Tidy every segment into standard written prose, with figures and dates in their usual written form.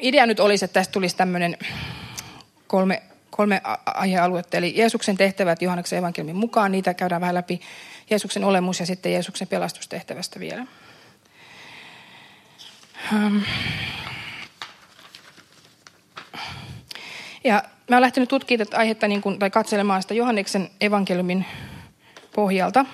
idea nyt olisi, että tästä tulisi tämmöinen kolme aihealuetta, eli Jeesuksen tehtävät Johanneksen evankeliumin mukaan, niitä käydään vähän läpi, Jeesuksen olemus ja sitten Jeesuksen pelastustehtävästä vielä. Ja mä olen lähtenyt tutkimaan tätä aihetta tai katselemaan sitä Johanneksen evankeliumin pohjalta.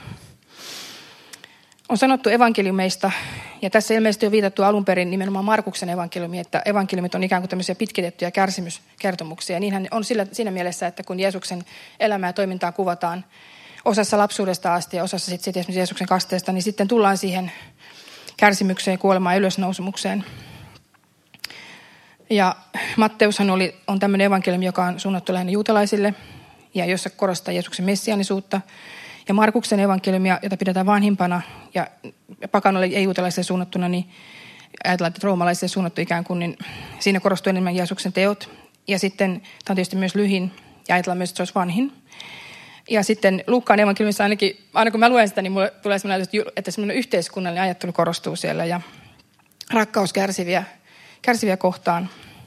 On sanottu evankeliumeista, ja tässä ilmeisesti on viitattu alun perin nimenomaan Markuksen evankeliumiin, että evankeliumit on ikään kuin tämmöisiä pitkitettyjä kärsimyskertomuksia. Ja niinhän on siinä mielessä, että kun Jeesuksen elämää ja toimintaa kuvataan osassa lapsuudesta asti ja osassa sitten esimerkiksi Jeesuksen kasteesta, niin sitten tullaan siihen kärsimykseen, kuolemaan ja ylösnousumukseen. Ja Matteushan on tämmöinen evankeliumi, joka on suunnattu lähinnä juutalaisille ja jossa korostaa Jeesuksen messiaanisuutta. Ja Markuksen evankeliumia, jota pidetään vanhimpana ja pakanoille ei-juutalaisille suunnattuna, niin ajatellaan, että roomalaisille suunnattu ikään kuin, niin siinä korostuu enemmän Jeesuksen teot. Ja sitten tämä on tietysti myös lyhin ja ajatellaan myös, että se olisi vanhin. Ja sitten Luukkaan evankeliumissa aina kun mä luen sitä, niin mulle tulee sellainen ajatus, että semmoinen yhteiskunnallinen ajattelu korostuu siellä ja rakkaus kärsiviä kohtaan.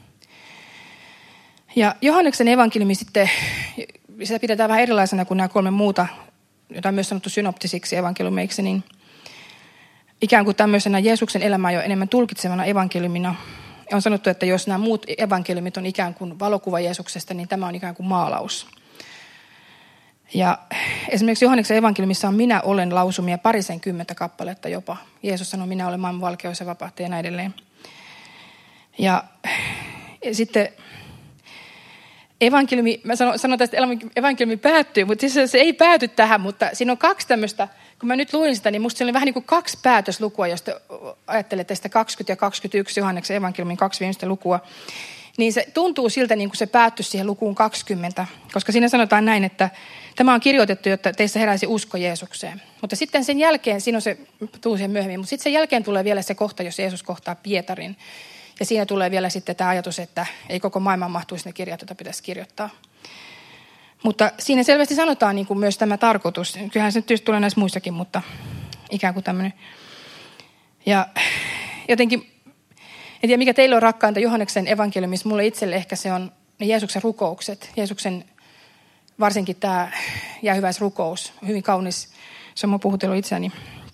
Ja Johanneksen evankeliumi sitten, sitä pidetään vähän erilaisena kuin nämä 3 muuta, jota on myös sanottu synoptisiksi evankeliumeiksi, niin ikään kuin tämmöisenä Jeesuksen elämää jo enemmän tulkitsevana evankeliumina. Ja on sanottu, että jos nämä muut evankeliumit on ikään kuin valokuva Jeesuksesta, niin tämä on ikään kuin maalaus. Ja esimerkiksi Johanneksen evankeliumissa on minä olen lausumia 20 kappaletta jopa. Jeesus sanoi, minä olen maailman valkeus ja vapahtaja ja näin edelleen. Ja sitten evankeliumi, mä sanon tästä, että evankeliumi päättyy, mutta siis se ei pääty tähän, mutta siinä on 2 tämmöistä, kun mä nyt luin sitä, niin musta siinä oli vähän niin kuin 2 päätöslukua, jos te ajattelette sitä 20 ja 21 Johanneksen evankeliumin 2 viimeistä lukua, niin se tuntuu siltä niin kuin se päättyisi siihen lukuun 20, koska siinä sanotaan näin, että tämä on kirjoitettu, jotta teistä heräisi usko Jeesukseen. Mutta sitten sen jälkeen, siinä on se, tuu siihen myöhemmin, mutta sitten sen jälkeen tulee vielä se kohta, jos Jeesus kohtaa Pietarin. Ja siinä tulee vielä sitten tämä ajatus, että ei koko maailman mahtuisi ne kirjat, joita pitäisi kirjoittaa. Mutta siinä selvästi sanotaan niin kuin myös tämä tarkoitus. Kyllähän se tietysti tulee näissä muissakin, mutta ikään kuin tämmöinen. Ja jotenkin, en tiedä mikä teille on rakkainta Johanneksen evankeliumissa, mulle itselle ehkä se on ne Jeesuksen rukoukset. Jeesuksen varsinkin tämä jäähyväisrukous, hyvin kaunis. Se on minua puhutellut itseäni.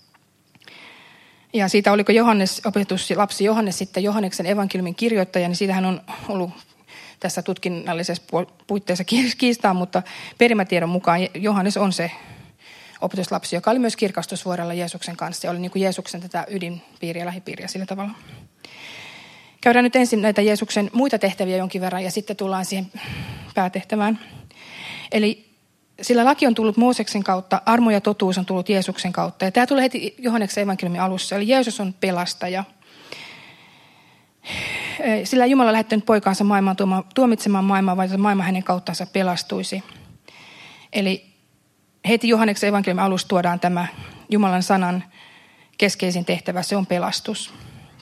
Ja siitä oliko Johannes, opetuslapsi Johannes sitten Johanneksen evankeliumin kirjoittaja, niin siitähän on ollut tässä tutkinnallisessa puitteissa kiistaa, mutta perimätiedon mukaan Johannes on se opetuslapsi, joka oli myös kirkastusvuorella Jeesuksen kanssa ja oli niin kuin Jeesuksen tätä ydinpiiriä ja lähipiiriä sillä tavalla. Käydään nyt ensin näitä Jeesuksen muita tehtäviä jonkin verran ja sitten tullaan siihen päätehtävään. Eli sillä laki on tullut Mooseksen kautta, armo ja totuus on tullut Jeesuksen kautta. Ja tämä tulee heti Johanneksen evankeliumin alussa, eli Jeesus on pelastaja. Sillä Jumala on lähettänyt poikaansa maailmaan tuomitsemaan maailmaa, vaan maailma hänen kauttansa pelastuisi. Eli heti Johanneksen evankeliumin alussa tuodaan tämä Jumalan sanan keskeisin tehtävä, se on pelastus.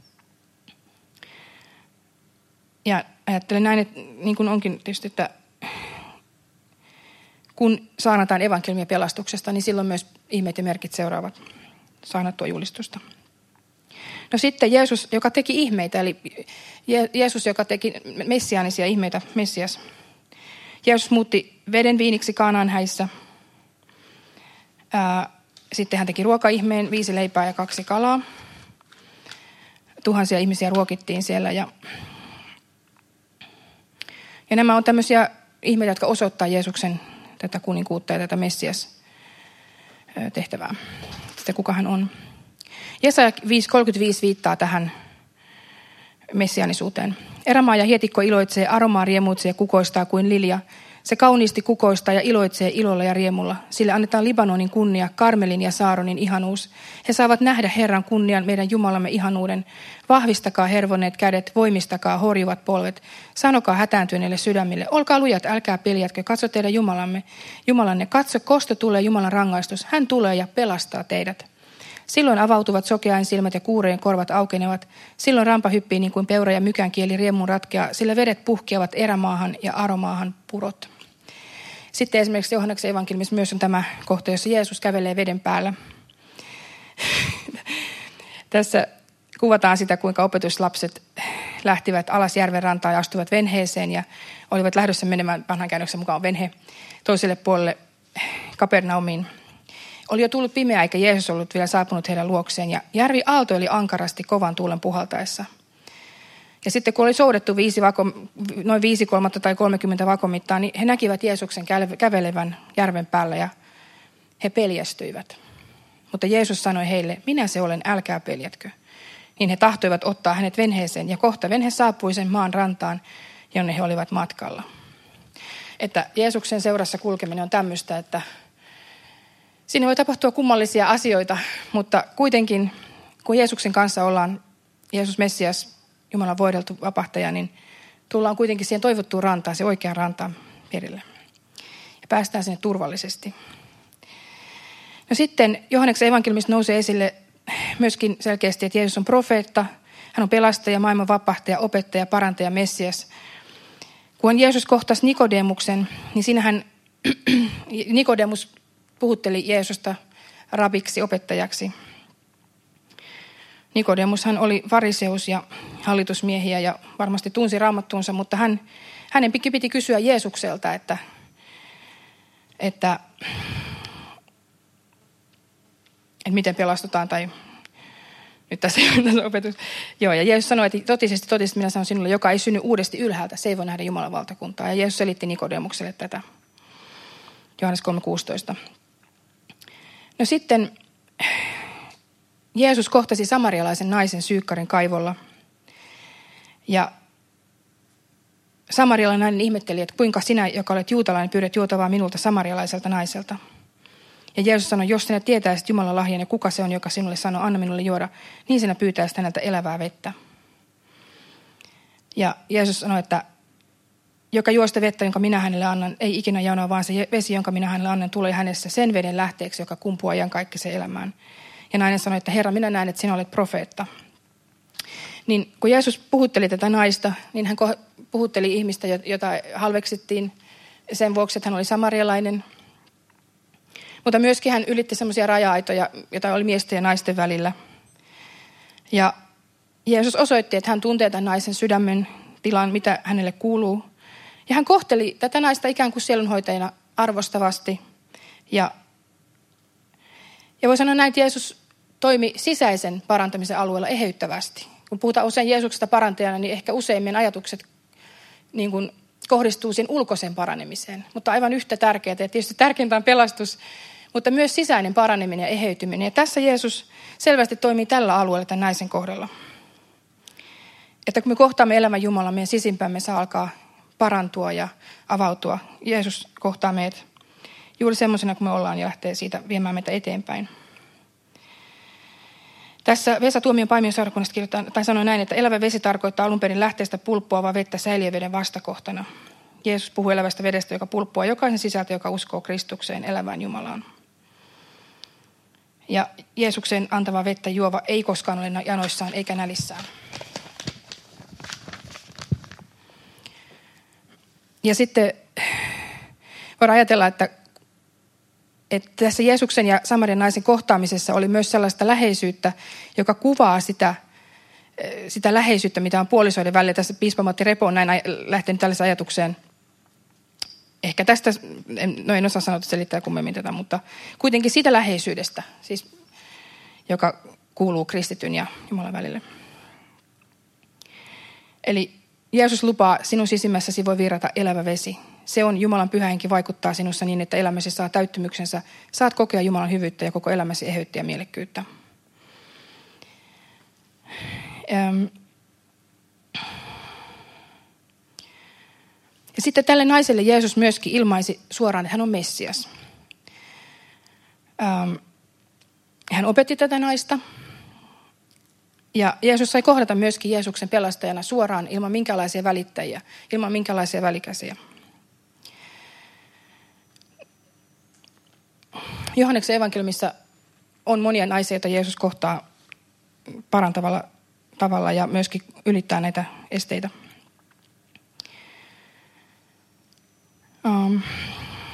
Ja ajattelen näin, että niin kuin onkin tietysti, että kun saarnataan evankeliumia pelastuksesta, niin silloin myös ihmeet ja merkit seuraavat saarnattua julistusta. No sitten Jeesus, joka teki ihmeitä, eli Jeesus, joka teki messiaanisia ihmeitä, Messias. Jeesus muutti veden viiniksi Kaanaan häissä. Sitten hän teki ruokaihmeen, 5 leipää ja 2 kalaa. Tuhansia ihmisiä ruokittiin siellä. Ja nämä on tämmöisiä ihmeitä, jotka osoittaa Jeesuksen tätä kuninkuutta ja tätä Messias-tehtävää, sitä kuka hän on. Jesaja 5:35 viittaa tähän messiaanisuuteen. Erämaa ja hietikko iloitsee, aromaa riemuitsee ja kukoistaa kuin lilja. Se kauniisti kukoistaa ja iloitsee ilolla ja riemulla. Sille annetaan Libanonin kunnia, Karmelin ja Saaronin ihanuus. He saavat nähdä Herran kunnian, meidän Jumalamme ihanuuden. Vahvistakaa hervoneet kädet, voimistakaa horjuvat polvet. Sanokaa hätääntyneille sydämille, olkaa lujat, älkää peljätkö, katso teidän Jumalanne. Katso, kosto tulee Jumalan rangaistus. Hän tulee ja pelastaa teidät. Silloin avautuvat sokeain silmät ja kuurojen korvat aukenevat. Silloin rampa hyppii niin kuin peura ja mykän kieli riemun ratkeaa, sillä vedet puhkeavat erämaahan ja aromaahan purot. Sitten esimerkiksi Johanneksen evankeliumissa myös on tämä kohta, jossa Jeesus kävelee veden päällä. Tässä kuvataan sitä, kuinka opetuslapset lähtivät alas järven rantaan ja astuivat venheeseen ja olivat lähdössä menemään vanhan käännöksen mukaan venhe toiselle puolelle Kapernaumiin. Oli jo tullut pimeä eikä Jeesus ollut vielä saapunut heidän luokseen ja järvi aaltoili ankarasti kovan tuulen puhaltaessa. Ja sitten kun oli soudettu noin 5 kolmatta tai 30 vakomittaa, niin he näkivät Jeesuksen kävelevän järven päällä ja he peljästyivät. Mutta Jeesus sanoi heille, minä se olen, älkää peljätkö. Niin he tahtoivat ottaa hänet venheeseen ja kohta venhe saapui sen maan rantaan, jonne he olivat matkalla. Että Jeesuksen seurassa kulkeminen on tämmöistä, että siinä voi tapahtua kummallisia asioita, mutta kuitenkin kun Jeesuksen kanssa ollaan, Jeesus Messias, Jumalan voideltu vapahtaja, niin tullaan kuitenkin siihen toivottuun rantaan, se oikeaan rantaan perille. Ja päästään sinne turvallisesti. No sitten Johanneksen evankeliumista nousee esille myöskin selkeästi, että Jeesus on profeetta, hän on pelastaja, maailman vapahtaja, opettaja, parantaja, Messias. Kun Jeesus kohtasi Nikodemuksen, niin siinähän Nikodemus puhutteli Jeesusta rabiksi, opettajaksi. Nikodemushan oli fariseus ja hallitusmiehiä ja varmasti tunsi raamattuunsa, mutta hänen piti kysyä Jeesukselta, että miten pelastutaan tai nyt tässä opetus. Joo, ja Jeesus sanoi, että totisesti minä sanon sinulle, joka ei synny uudesti ylhäältä, se ei voi nähdä Jumalan valtakuntaa. Ja Jeesus selitti Nikodemukselle tätä. Johannes 3:16. No sitten Jeesus kohtasi samarialaisen naisen Syykkarin kaivolla. Ja samarialainen nainen ihmetteli, että kuinka sinä, joka olet juutalainen, pyydät juotavaa minulta samarialaiselta naiselta. Ja Jeesus sanoi, jos sinä tietäisit Jumalan lahjan ja kuka se on, joka sinulle sanoo, anna minulle juoda, niin sinä pyytäisit häneltä elävää vettä. Ja Jeesus sanoi, että joka juo sitä vettä, jonka minä hänelle annan, ei ikinä janoa, vaan se vesi, jonka minä hänelle annan, tulee hänessä sen veden lähteeksi, joka kumpuaa iankaikkiseen elämään. Ja nainen sanoi, että Herra, minä näen, että sinä olet profeetta. Niin kun Jeesus puhutteli tätä naista, niin hän puhutteli ihmistä, jota halveksittiin sen vuoksi, että hän oli samarialainen. Mutta myöskin hän ylitti semmoisia raja-aitoja, joita oli miesten ja naisten välillä. Ja Jeesus osoitti, että hän tuntee tämän naisen sydämen tilan, mitä hänelle kuuluu. Ja hän kohteli tätä naista ikään kuin sielunhoitajana arvostavasti. Ja voi sanoa näin, että Jeesus toimi sisäisen parantamisen alueella eheyttävästi. Kun puhutaan usein Jeesuksesta parantajana, niin ehkä useimmin ajatukset niin kuin kohdistuu siihen ulkoisen paranemiseen. Mutta aivan yhtä tärkeää, ja tietysti tärkeintä on pelastus, mutta myös sisäinen paraneminen ja eheytyminen. Ja tässä Jeesus selvästi toimii tällä alueella tämän naisen kohdalla. Että kun me kohtaamme elämän Jumalan, meidän sisimpämme saa alkaa parantua ja avautua. Jeesus kohtaa meidät juuri semmoisena kuin me ollaan ja lähtee siitä viemään meitä eteenpäin. Tässä Vesa Tuomion Paimionseurakunnasta sanoi näin, että elävä vesi tarkoittaa alun perin lähteestä pulppuavaa vettä säiliöveden vastakohtana. Jeesus puhuu elävästä vedestä, joka pulppuaa jokaisen sisältä, joka uskoo Kristukseen, elävään Jumalaan. Ja Jeesuksen antava vettä juova ei koskaan ole janoissaan eikä nälissään. Ja sitten voidaan ajatella, että tässä Jeesuksen ja Samarian naisen kohtaamisessa oli myös sellaista läheisyyttä, joka kuvaa sitä läheisyyttä, mitä on puolisoiden välillä. Tässä piispa Matti Repo on näin lähtenyt tällaiseen ajatukseen. Ehkä tästä, en osaa sanoa selittää kummemmin tätä, mutta kuitenkin siitä läheisyydestä, siis, joka kuuluu kristityn ja Jumalan välille. Eli Jeesus lupaa, sinun sisimmässäsi voi virrata elävä vesi. Se on Jumalan pyhä henki vaikuttaa sinussa niin, että elämäsi saa täyttymyksensä. Saat kokea Jumalan hyvyyttä ja koko elämäsi eheyttä ja mielekkyyttä. Ja sitten tälle naiselle Jeesus myöskin ilmaisi suoraan, että hän on Messias. Hän opetti tätä naista. Ja Jeesus sai kohdata myöskin Jeesuksen pelastajana suoraan ilman minkälaisia välittäjiä, ilman minkälaisia välikäsiä. Johanneksen evankeliumissa on monia naisia, joita Jeesus kohtaa parantavalla tavalla ja myöskin ylittää näitä esteitä.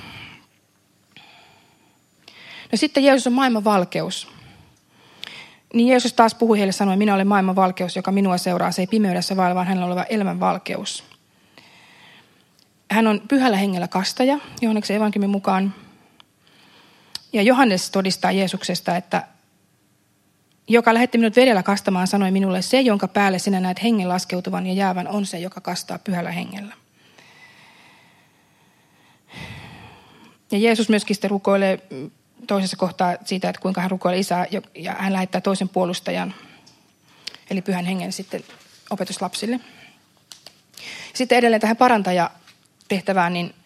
No sitten Jeesus on maailman valkeus. Niin Jeesus taas puhui heille sanoen, minä olen maailman valkeus, joka minua seuraa. Se ei pimeydessä vailla, vaan hänellä oleva elämän valkeus. Hän on pyhällä hengellä kastaja, Johanneksen evankeliumin mukaan. Ja Johannes todistaa Jeesuksesta, että joka lähetti minut vedellä kastamaan, sanoi minulle, se, jonka päälle sinä näet hengen laskeutuvan ja jäävän, on se, joka kastaa pyhällä hengellä. Ja Jeesus myöskin sitten rukoilee toisessa kohtaa siitä, että kuinka hän rukoilee Isää, ja hän lähettää toisen puolustajan, eli pyhän hengen sitten opetuslapsille. Sitten edelleen tähän parantajatehtävään, niin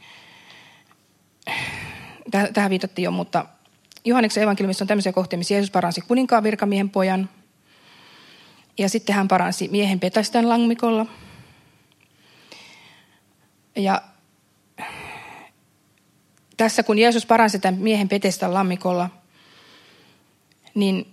tähän viitattiin jo, mutta Johanneksen evankeliumissa on tämmöisiä kohtia, missä Jeesus paransi kuninkaan virkamiehen pojan, ja sitten hän paransi miehen petästän lammikolla. Ja tässä kun Jeesus paransi tämän miehen petästän lammikolla, niin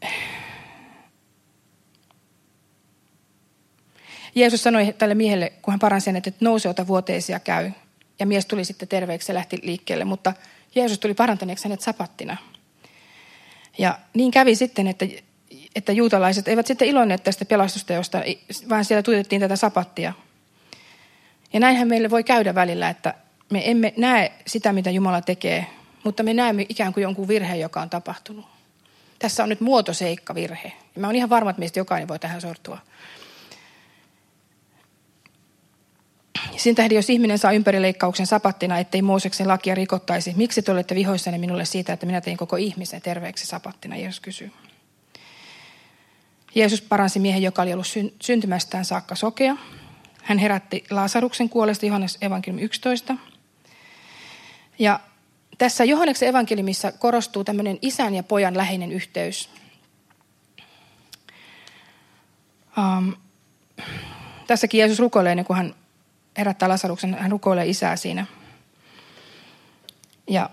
Jeesus sanoi tälle miehelle, kun hän paransi hänet, että nouse, ota vuoteesi ja käy. Ja mies tuli sitten terveeksi ja lähti liikkeelle, mutta Jeesus tuli parantaneeksi hänet sapattina. Ja niin kävi sitten, että juutalaiset eivät sitten iloinneet tästä pelastusteosta, vaan siellä tuijotettiin tätä sapattia. Ja näinhän meille voi käydä välillä, että me emme näe sitä, mitä Jumala tekee, mutta me näemme ikään kuin jonkun virheen, joka on tapahtunut. Tässä on nyt muotoseikka virhe. Ja mä olen ihan varma, että meistä jokainen voi tähän sortua. Sen tähden, jos ihminen saa ympärileikkauksen sapattina, ettei Mooseksen lakia rikottaisi, miksi te olette vihoissanne minulle siitä, että minä tein koko ihmisen terveeksi sapattina, Jeesus kysyy. Jeesus paransi miehen, joka oli ollut syntymästään saakka sokea. Hän herätti Laasaruksen kuolesta, Johannes evankeliumi 11. Ja tässä Johanneksen evankeliumissa korostuu tämmöinen isän ja pojan läheinen yhteys. Tässäkin Jeesus rukoilee ennen kuin hän herättää Lasaruksen, hän rukoilee Isää siinä. Ja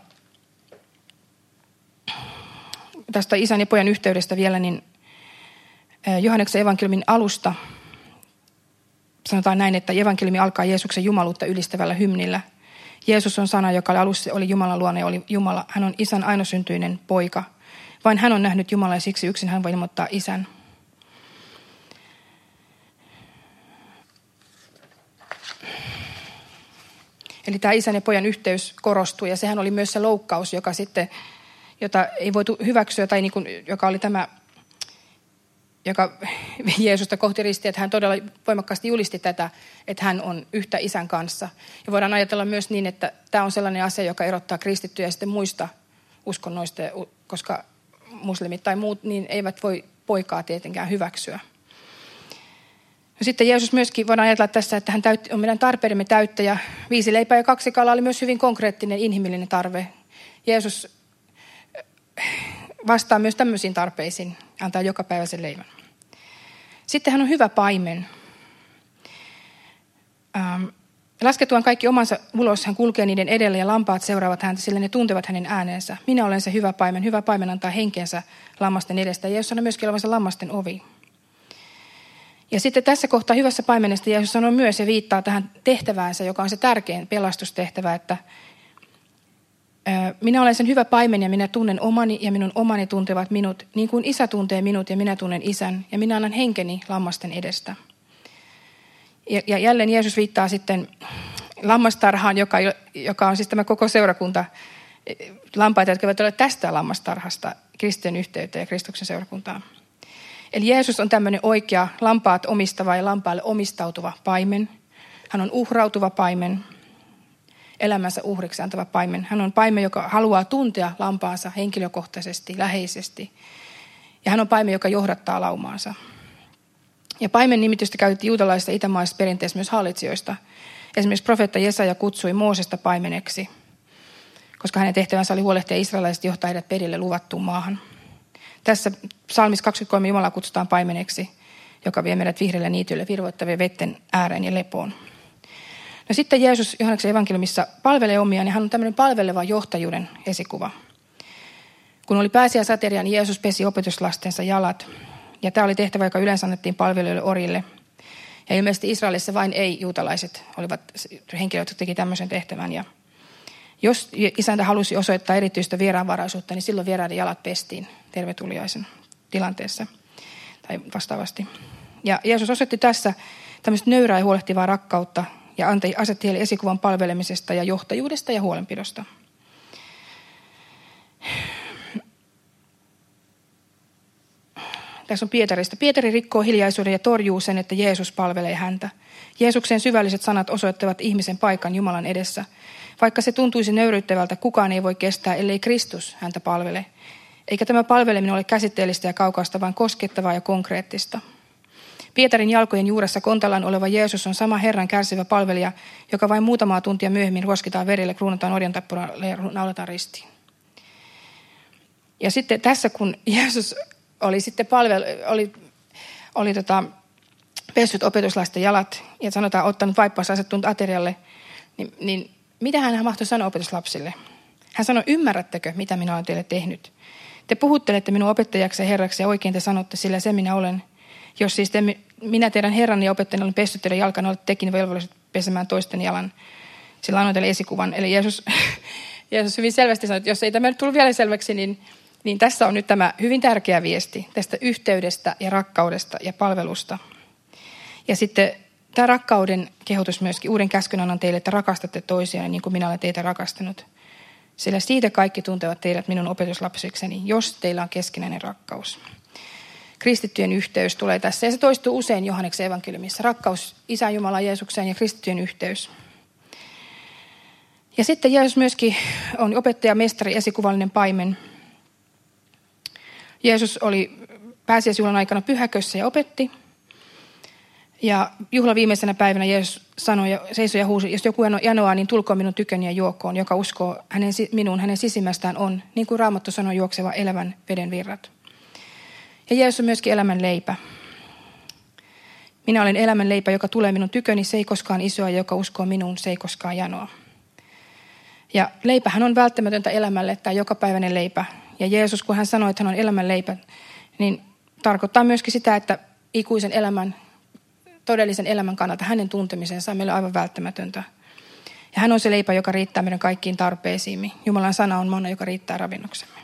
tästä isän ja pojan yhteydestä vielä, niin Johanneksen evankeliumin alusta sanotaan näin, että evankeliumi alkaa Jeesuksen jumaluutta ylistävällä hymnillä. Jeesus on sana, joka alussa oli Jumalan luona ja oli Jumala. Hän on isän ainoasyntyinen poika. Vain hän on nähnyt Jumalaa ja siksi yksin hän voi ilmoittaa isän. Eli tämä isän ja pojan yhteys korostui ja sehän oli myös se loukkaus, jota ei voitu hyväksyä tai niin kuin, joka oli tämä, joka Jeesusta kohti ristiä, että hän todella voimakkaasti julisti tätä, että hän on yhtä isän kanssa. Ja voidaan ajatella myös niin, että tämä on sellainen asia, joka erottaa kristittyjä sitten muista uskonnoista, koska muslimit tai muut niin eivät voi poikaa tietenkään hyväksyä. No sitten Jeesus myöskin voidaan ajatella tässä, että hän on meidän tarpeidemme täyttäjä. 5 leipää ja 2 kalaa oli myös hyvin konkreettinen inhimillinen tarve. Jeesus vastaa myös tämmöisiin tarpeisiin, antaa jokapäiväisen leivän. Sitten hän on hyvä paimen. Laskettuaan kaikki omansa ulos, hän kulkee niiden edellä ja lampaat seuraavat häntä, sillä ne tuntevat hänen äänensä. Minä olen se hyvä paimen. Hyvä paimen antaa henkensä lammasten edestä. Ja Jeesus sanoo myöskin olevansa lammasten ovi. Ja sitten tässä kohtaa hyvässä paimenesta Jeesus sanoo myös ja viittaa tähän tehtäväänsä, joka on se tärkein pelastustehtävä, että minä olen sen hyvä paimen ja minä tunnen omani ja minun omani tuntevat minut, niin kuin isä tuntee minut ja minä tunnen isän ja minä annan henkeni lammasten edestä. Ja jälleen Jeesus viittaa sitten lammastarhaan, joka on siis tämä koko seurakunta, lampaita, jotka eivät ole tästä lammastarhasta kristityn yhteyteen ja Kristuksen seurakuntaan. Eli Jeesus on tämmöinen oikea lampaat omistava ja lampaalle omistautuva paimen. Hän on uhrautuva paimen, elämänsä uhriksi antava paimen. Hän on paimen, joka haluaa tuntea lampaansa henkilökohtaisesti, läheisesti. Ja hän on paimen, joka johdattaa laumaansa. Ja paimen nimitystä käytettiin juutalaisessa itämaisessa perinteessä myös hallitsijoista. Esimerkiksi profeetta Jesaja kutsui Moosesta paimeneksi, koska hänen tehtävänsä oli huolehtia israelaiset johtaa heidät perille luvattuun maahan. Tässä psalmissa 23 Jumalaa kutsutaan paimeneksi, joka vie meidät vihreille niityille virvoittavien vetten ääreen ja lepoon. No sitten Jeesus Johanneksen evankeliumissa palvelee omiaan, ja hän on tämmöinen palveleva johtajuuden esikuva. Kun oli pääsiäisateria, niin Jeesus pesi opetuslastensa jalat. Ja tämä oli tehtävä, joka yleensä annettiin palvelijoille orille. Ja ilmeisesti Israelissa vain ei-juutalaiset olivat henkilöt, jotka teki tämmöisen tehtävän. Ja jos isäntä halusi osoittaa erityistä vieraanvaraisuutta, niin silloin vieraiden jalat pestiin tervetuliaisen tilanteessa tai vastaavasti. Ja Jeesus osoitti tässä tämmöistä nöyrää ja huolehtivaa rakkautta ja asetti heille esikuvan palvelemisesta ja johtajuudesta ja huolenpidosta. Tässä on Pietarista. Pietari rikkoo hiljaisuuden ja torjuu sen, että Jeesus palvelee häntä. Jeesuksen syvälliset sanat osoittavat ihmisen paikan Jumalan edessä. Vaikka se tuntuisi nöyryyttävältä, kukaan ei voi kestää, ellei Kristus häntä palvele. Eikä tämä palveleminen ole käsitteellistä ja kaukaista, vaan koskettavaa ja konkreettista. Pietarin jalkojen juuressa kontallaan oleva Jeesus on sama Herran kärsivä palvelija, joka vain muutamaa tuntia myöhemmin ruoskitaan verille, kruunataan orjantappuralla ja naulataan ristiin. Ja sitten tässä, kun Jeesus oli sitten oli pessyt opetuslaisten jalat ja sanotaan ottanut vaippansa asettunut aterialle, niin mitä hän mahtoi sanoa opetuslapsille? Hän sanoi, ymmärrättekö, mitä minä olen teille tehnyt? Te puhuttelette minun opettajaksi ja herraksi ja oikein te sanotte, sillä se minä olen. Jos siis minä teidän herranne ja opettajani olen pessyt teidän jalkaan, olette tekin velvolliset pesemään toisten jalan. Sillä annoin teille esikuvan. Eli Jeesus hyvin selvästi sanoi, että jos ei tämä nyt tullut vielä selväksi, niin tässä on nyt tämä hyvin tärkeä viesti tästä yhteydestä ja rakkaudesta ja palvelusta. Ja sitten tämä rakkauden kehotus myöskin, uuden käskyn annan teille, että rakastatte toisiaan niin kuin minä olen teitä rakastanut. Sillä siitä kaikki tuntevat teidät minun opetuslapsikseni, jos teillä on keskinäinen rakkaus. Kristittyjen yhteys tulee tässä ja se toistuu usein Johanneksen evankeliumissa. Rakkaus Isän Jumalan Jeesukseen ja kristittyjen yhteys. Ja sitten Jeesus myöskin on opettaja, mestari, esikuvallinen paimen. Jeesus oli pääsiäisjuhlan aikana pyhäkössä ja opetti. Ja juhlan viimeisenä päivänä Jeesus sanoi ja seisoi ja huusi, jos joku janoaa, niin tulkoon minun tyköni ja juokoon, joka uskoo minuun, hänen sisimmästään on, niin kuin Raamattu sanoi, juokseva elävän veden virrat. Ja Jeesus on myöskin elämän leipä. Minä olen elämän leipä, joka tulee minun tyköni, se ei koskaan isoa, ja joka uskoo minuun, se ei koskaan janoa. Ja leipähän on välttämätöntä elämälle, tämä jokapäiväinen leipä. Ja Jeesus, kun hän sanoi, että hän on elämän leipä, niin tarkoittaa myöskin sitä, että ikuisen elämän, todellisen elämän kannalta hänen tuntemisensa on meille aivan välttämätöntä. Ja hän on se leipä, joka riittää meidän kaikkiin tarpeisiimme. Jumalan sana on manna, joka riittää ravinnoksemme.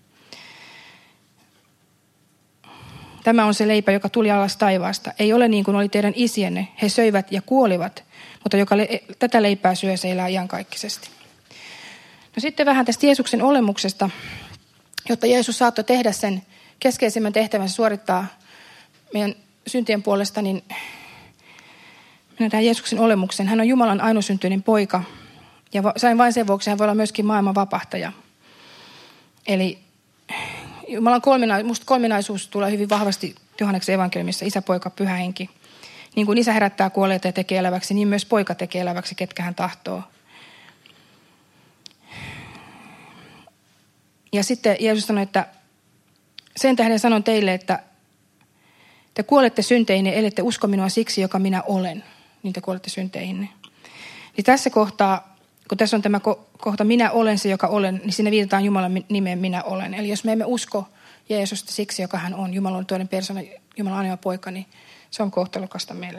Tämä on se leipä, joka tuli alas taivaasta. Ei ole niin kuin oli teidän isienne. He söivät ja kuolivat, mutta joka tätä leipää syö, se elää iankaikkisesti. No sitten vähän tästä Jeesuksen olemuksesta, jotta Jeesus saattoi tehdä sen keskeisimmän tehtävänsä suorittaa meidän syntien puolesta, niin mennään tähän Jeesuksen olemukseen. Hän on Jumalan ainoasyntyinen poika ja vain sen vuoksi hän voi olla myöskin maailman vapahtaja. Eli Jumalan kolminaisuus tulee hyvin vahvasti Johanneksen evankeliumissa, isä, poika, pyhä henki. Niin kuin isä herättää kuolleita ja tekee eläväksi, niin myös poika tekee eläväksi, ketkä hän tahtoo. Ja sitten Jeesus sanoi, että sen tähden sanon teille, että te kuolette synteihinne, ellette usko minua siksi, joka minä olen. Niin te kuolette synteihinne. Niin tässä kohtaa, kun tässä on tämä kohta minä olen se, joka olen, niin siinä viitataan Jumalan nimeen minä olen. Eli jos me emme usko Jeesusta siksi, joka hän on, Jumala on toinen persona, Jumalan ainoa poika, niin se on kohtalokasta meille.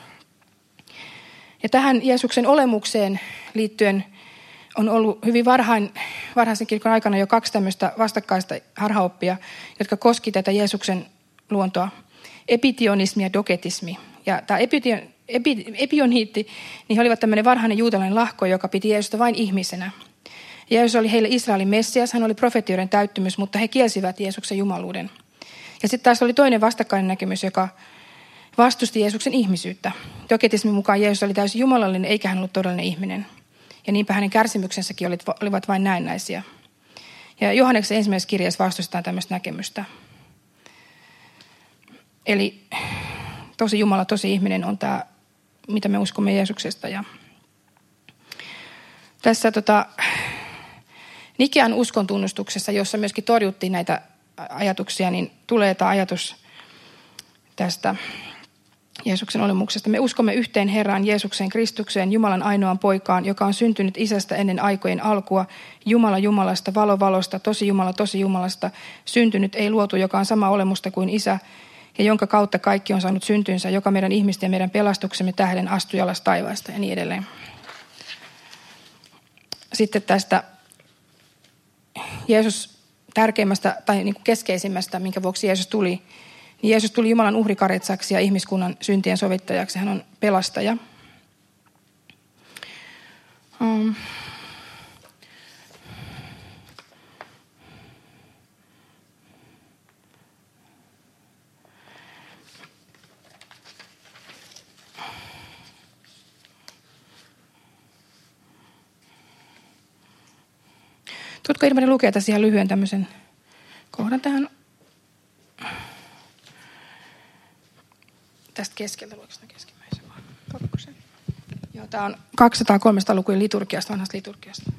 Ja tähän Jeesuksen olemukseen liittyen on ollut hyvin varhaisen kirkon aikana jo 2 tämmöistä vastakkaista harhaoppia, jotka koski tätä Jeesuksen luontoa. Epitionismi ja doketismi. Ja tämä epioniitti, niin he olivat tämmöinen varhainen juutalainen lahko, joka piti Jeesusta vain ihmisenä. Jeesus oli heille Israelin Messias, hän oli profetioiden täyttymys, mutta he kielsivät Jeesuksen jumaluuden. Ja sitten taas oli toinen vastakkainen näkemys, joka vastusti Jeesuksen ihmisyyttä. Doketismin mukaan Jeesus oli täysin jumalallinen, eikä hän ollut todellinen ihminen. Ja niinpä hänen kärsimyksensäkin olivat vain näennäisiä. Ja Johanneksen ensimmäisessä kirjassa vastustetaan tämmöistä näkemystä. Eli tosi Jumala, tosi ihminen on tämä, mitä me uskomme Jeesuksesta. Ja tässä Nikean uskon tunnustuksessa, jossa myöskin torjuttiin näitä ajatuksia, niin tulee tämä ajatus tästä Jeesuksen olemuksesta. Me uskomme yhteen Herraan Jeesukseen Kristukseen, Jumalan ainoaan poikaan, joka on syntynyt isästä ennen aikojen alkua, Jumala Jumalasta, valo valosta, tosi Jumalasta, syntynyt, ei luotu, joka on sama olemusta kuin isä, ja jonka kautta kaikki on saanut syntynsä, joka meidän ihmisten ja meidän pelastuksemme tähden astui alas taivaasta ja niin edelleen. Sitten tästä Jeesus tärkeimmästä tai niin kuin keskeisimmästä, minkä vuoksi Jeesus tuli, niin Jeesus tuli Jumalan uhrikaritsaksi ja ihmiskunnan syntien sovittajaksi. Hän on pelastaja. Tuotko Irmari lukea tässä ihan lyhyen tämmöisen kohdan tähän? Tästä keskeltä, luoks ne keskimmäisen vaan? Kakkosen. Joo, tämä on 200-300 lukujen liturgiasta, vanhasta liturgiasta.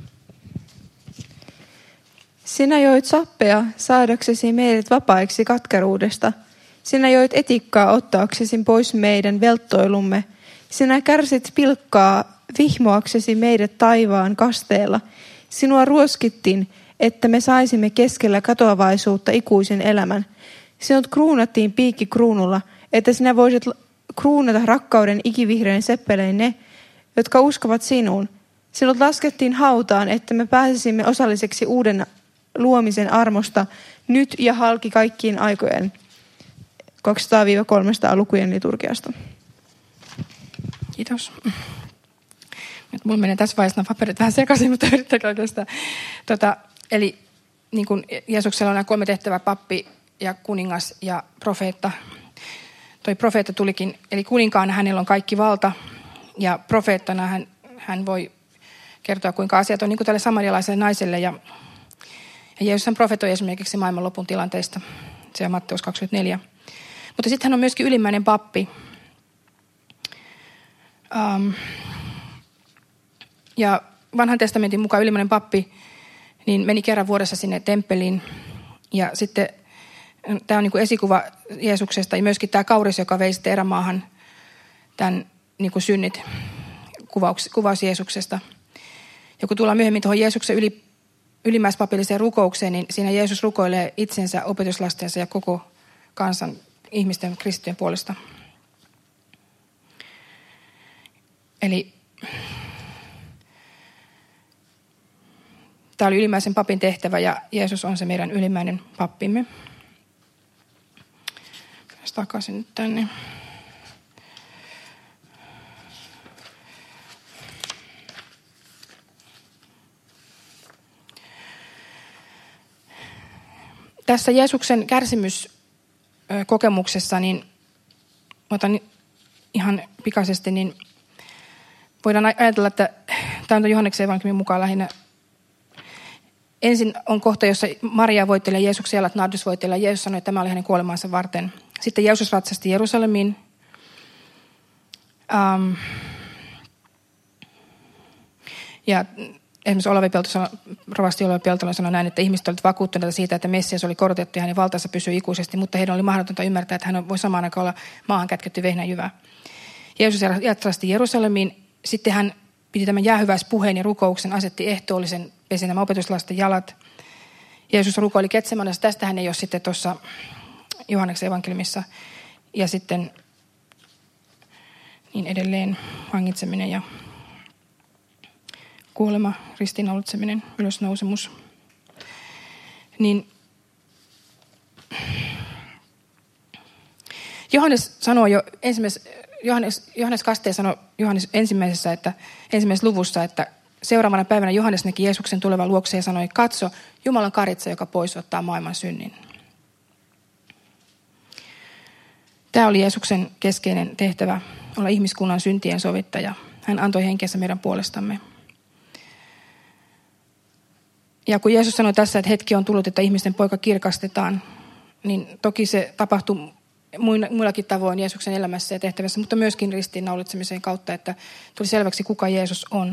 Sinä joit sappea saadaksesi meidät vapaiksi katkeruudesta. Sinä joit etikkaa ottaaksesi pois meidän velttoilumme. Sinä kärsit pilkkaa vihmoaksesi meidät taivaan kasteella. Sinua ruoskittiin, että me saisimme keskellä katoavaisuutta ikuisen elämän. Sinut kruunattiin piikkikruunulla, että sinä voisit kruunata rakkauden ikivihreän seppeleen ne, jotka uskovat sinuun. Sinut laskettiin hautaan, että me pääsisimme osalliseksi uuden luomisen armosta nyt ja halki kaikkiin aikojen. 200-300 lukujen liturgiasta. Kiitos. Nyt mulla menee tässä vaiheessa paperit vähän sekaisin, mutta yrittäkää kestää. Eli niin kuin Jeesuksella on nämä 3 tehtävää, pappi ja kuningas ja profeetta. Toi profeetta tulikin, eli kuninkaana hänellä on kaikki valta ja profeettana hän voi kertoa, kuinka asiat on niin kuin tälle samarialaiselle naiselle. Ja Jeesus profetoi esimerkiksi maailmanlopun tilanteista. Se on Matteus 24. Mutta sitten hän on myöskin ylimmäinen pappi. Ja vanhan testamentin mukaan ylimmäinen pappi niin meni kerran vuodessa sinne temppeliin. Ja sitten tämä on niin kuin esikuva Jeesuksesta ja myöskin tämä kauris, joka vei sitten erämaahan tämän niin kuin synnit, kuvaus Jeesuksesta. Ja kun tullaan myöhemmin tuohon Jeesuksen ylimmäispapilliseen rukoukseen, niin siinä Jeesus rukoilee itsensä, opetuslastensa ja koko kansan ihmisten kristittyjen puolesta. Eli tämä oli ylimmäisen papin tehtävä ja Jeesus on se meidän ylimmäinen pappimme. Takaisin nyt tänne. Tässä Jeesuksen kärsimyskokemuksessa, niin otan ihan pikaisesti, niin voidaan ajatella, että tämä on Johanneksen evankeliumin mukaan lähinnä. Ensin on kohta, jossa Maria voittelee Jeesuksen jalat, Nardus voittelee. Jeesus sanoi, että tämä oli hänen kuolemaansa varten. Sitten Jeesus ratsasti Jerusalemiin. Ja esimerkiksi rovasti Olavi Peltola sanoi näin, että ihmiset olivat vakuuttuneita siitä, että Messias oli korotettu ja hänen valtansa pysyi ikuisesti, mutta heidän oli mahdotonta ymmärtää, että hän voi samaan aikaan olla maahan kätketty vehnäjyvä. Jeesus ratsasti Jerusalemiin. Sitten hän piti tämän jäähyväispuheen ja rukouksen, asetti ehtoollisen, pesi nämä opetuslasten jalat. Jeesus rukoili Getsemanessa. Tästähän ei ole sitten tuossa Johanneksen evankeliumissa. Ja sitten niin edelleen vangitseminen ja kuolema, ristiinnaulitseminen, ylösnousemus. Niin Johannes sanoo jo Johannes Kasteen sanoi ensimmäisessä luvussa, että seuraavana päivänä Johannes näki Jeesuksen tulevan luokse ja sanoi, katso, Jumalan karitsa, joka pois ottaa maailman synnin. Tämä oli Jeesuksen keskeinen tehtävä, olla ihmiskunnan syntien sovittaja. Hän antoi henkensä meidän puolestamme. Ja kun Jeesus sanoi tässä, että hetki on tullut, että ihmisten poika kirkastetaan, niin toki se tapahtui muillakin tavoin Jeesuksen elämässä ja tehtävässä, mutta myöskin ristiinnaulitsemisen kautta, että tuli selväksi, kuka Jeesus on.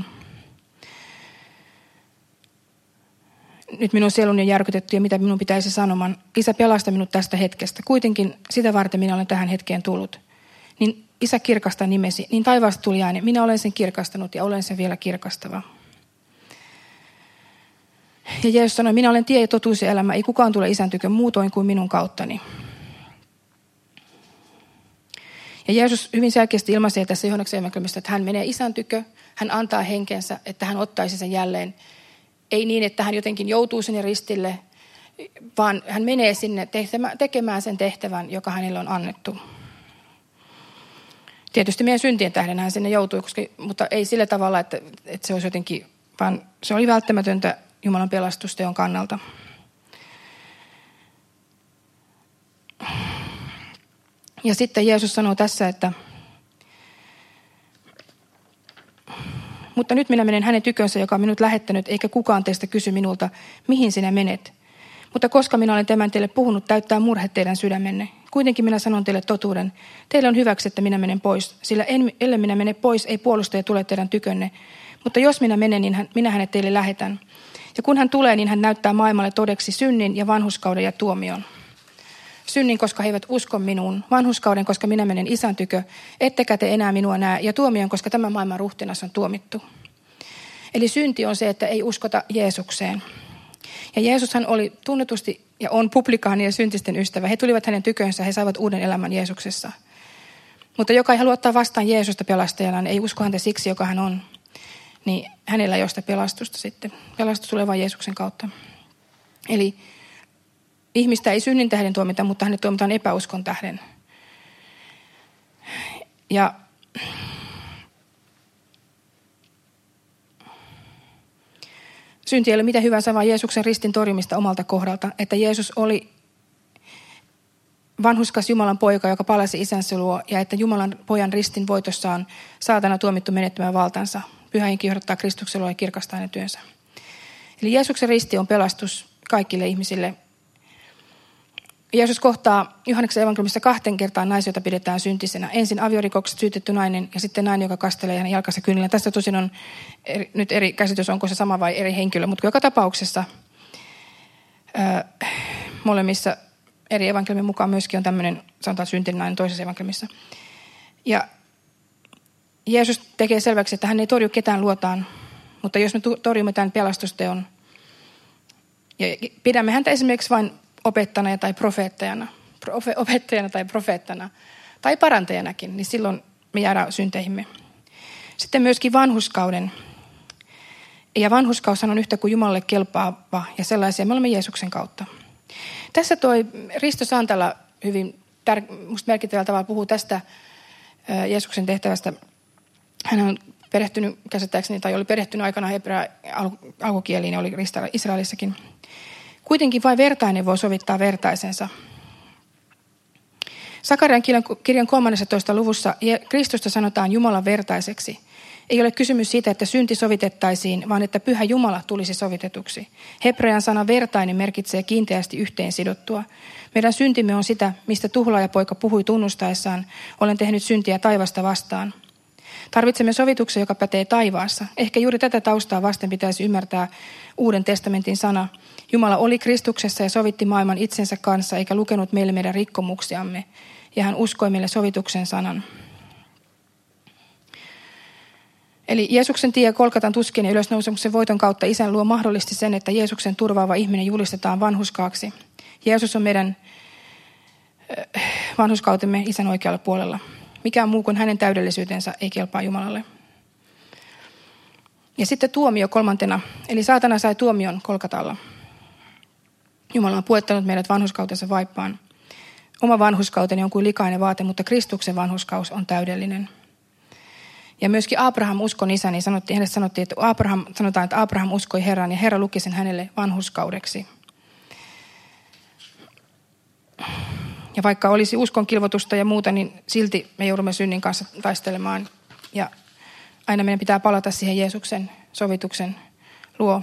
Nyt minun sieluni on järkytetty ja mitä minun pitäisi sanomaan. Isä, pelasta minut tästä hetkestä. Kuitenkin sitä varten minä olen tähän hetkeen tullut. Niin Isä, kirkasta nimesi. Niin taivaasta tuli ääni. Minä olen sen kirkastanut ja olen sen vielä kirkastava. Ja Jeesus sanoi, minä olen tie ja totuus ja elämä. Ei kukaan tule Isän tykö muutoin kuin minun kauttani. Ja Jeesus hyvin selkeästi ilmaisee tässä Johanneksen evankeliumissa, että hän menee Isän tykö, hän antaa henkensä, että hän ottaisi sen jälleen. Ei niin, että hän jotenkin joutuu sinne ristille vaan hän menee sinne tekemään sen tehtävän, joka hänelle on annettu. Tietysti meidän syntien tähden hän sinne joutui, mutta ei sillä tavalla, että se olisi jotenkin, vaan se oli välttämätöntä Jumalan pelastusteon kannalta. Ja sitten Jeesus sanoo tässä, että mutta nyt minä menen hänen tykönsä, joka on minut lähettänyt, eikä kukaan teistä kysy minulta, mihin sinä menet. Mutta koska minä olen tämän teille puhunut, täyttää murhe teidän sydämenne. Kuitenkin minä sanon teille totuuden. Teille on hyväksi, että minä menen pois, sillä ellei minä mene pois, ei puolustaja tule teidän tykönne. Mutta jos minä menen, niin minä hänet teille lähetän. Ja kun hän tulee, niin hän näyttää maailmalle todeksi synnin ja vanhurskauden ja tuomion. Synnin, koska he eivät usko minuun. Vanhurskauden, koska minä menen Isän tykö. Ettekä te enää minua näe. Ja tuomion, koska tämä maailman ruhtinas on tuomittu. Eli synti on se, että ei uskota Jeesukseen. Ja Jeesushan oli tunnetusti ja on publikaanien ja syntisten ystävä. He tulivat hänen tykönsä, he saivat uuden elämän Jeesuksessa. Mutta joka ei halua ottaa vastaan Jeesusta pelastajana, niin ei usko häntä siksi, joka hän on. Niin hänellä ei ole sitä pelastusta sitten. Pelastus tulee vain Jeesuksen kautta. Eli ihmistä ei synnin tähden tuomita, mutta hänet tuomitaan epäuskon tähden. Ja synti ei ole mitä hyvänsä, vaan Jeesuksen ristin torjumista omalta kohdalta. Että Jeesus oli vanhurskas Jumalan poika, joka palasi isänsä luo, ja että Jumalan pojan ristin voitossaan saatana tuomittu menettämään valtansa. Pyhä Henki johdattaa Kristuksen luo ja kirkastaa hänen työnsä. Eli Jeesuksen risti on pelastus kaikille ihmisille. Jeesus kohtaa Johanneksen evankeliumissa 2 kertaa naisia, joita pidetään syntisenä. Ensin aviorikoksesta syytetty nainen ja sitten nainen, joka kastelee hänen jalkansa kyynillä. Tässä tosin on nyt eri käsitys, onko se sama vai eri henkilö, mutta joka tapauksessa molemmissa eri evankeliumin mukaan myöskin on tämmöinen, sanotaan syntinen nainen toisessa evankeliumissa. Ja Jeesus tekee selväksi, että hän ei torju ketään luotaan, mutta jos me torjumme tämän pelastusteon ja pidämme häntä esimerkiksi vain opettajana tai profeettana tai parantajanakin, niin silloin me jäädään synteihimme. Sitten myöskin vanhurskauden. Ja vanhurskaushan on yhtä kuin Jumalalle kelpaava ja sellaisia me olemme Jeesuksen kautta. Tässä toi Risto Santala hyvin musta merkittävällä tavalla puhuu tästä Jeesuksen tehtävästä. Hän on perehtynyt käsittääkseni tai oli perehtynyt aikanaan hebrea alkukieliin ja oli Israelissakin. Kuitenkin vain vertainen voi sovittaa vertaisensa. Sakarian kirjan 13. luvussa Kristusta sanotaan Jumalan vertaiseksi. Ei ole kysymys siitä, että synti sovitettaisiin, vaan että pyhä Jumala tulisi sovitetuksi. Hebrean sana vertainen merkitsee kiinteästi yhteen sidottua. Meidän syntimme on sitä, mistä tuhlaajapoika puhui tunnustaessaan, olen tehnyt syntiä taivasta vastaan. Tarvitsemme sovituksen, joka pätee taivaassa. Ehkä juuri tätä taustaa vasten pitäisi ymmärtää Uuden testamentin sana. Jumala oli Kristuksessa ja sovitti maailman itsensä kanssa, eikä lukenut meille meidän rikkomuksiamme. Ja hän uskoi meille sovituksen sanan. Eli Jeesuksen tie Golgatan tuskien ja ylösnousemuksen voiton kautta Isän luo mahdollisesti sen, että Jeesuksen turvaava ihminen julistetaan vanhurskaaksi. Jeesus on meidän vanhurskautemme Isän oikealla puolella. Mikään muu kuin hänen täydellisyytensä ei kelpaa Jumalalle. Ja sitten tuomio 3. Eli saatana sai tuomion Golgatalla. Jumala on puettanut meidät vanhurskautensa vaippaan. Oma vanhurskauteni on kuin likainen vaate, mutta Kristuksen vanhurskaus on täydellinen. Ja myöskin Abraham uskon isä, niin hänelle sanottiin, että Abraham uskoi Herran ja Herra luki sen hänelle vanhurskaudeksi. Ja vaikka olisi uskon kilvotusta ja muuta, niin silti me joudumme synnin kanssa taistelemaan. Ja aina meidän pitää palata siihen Jeesuksen sovituksen luo.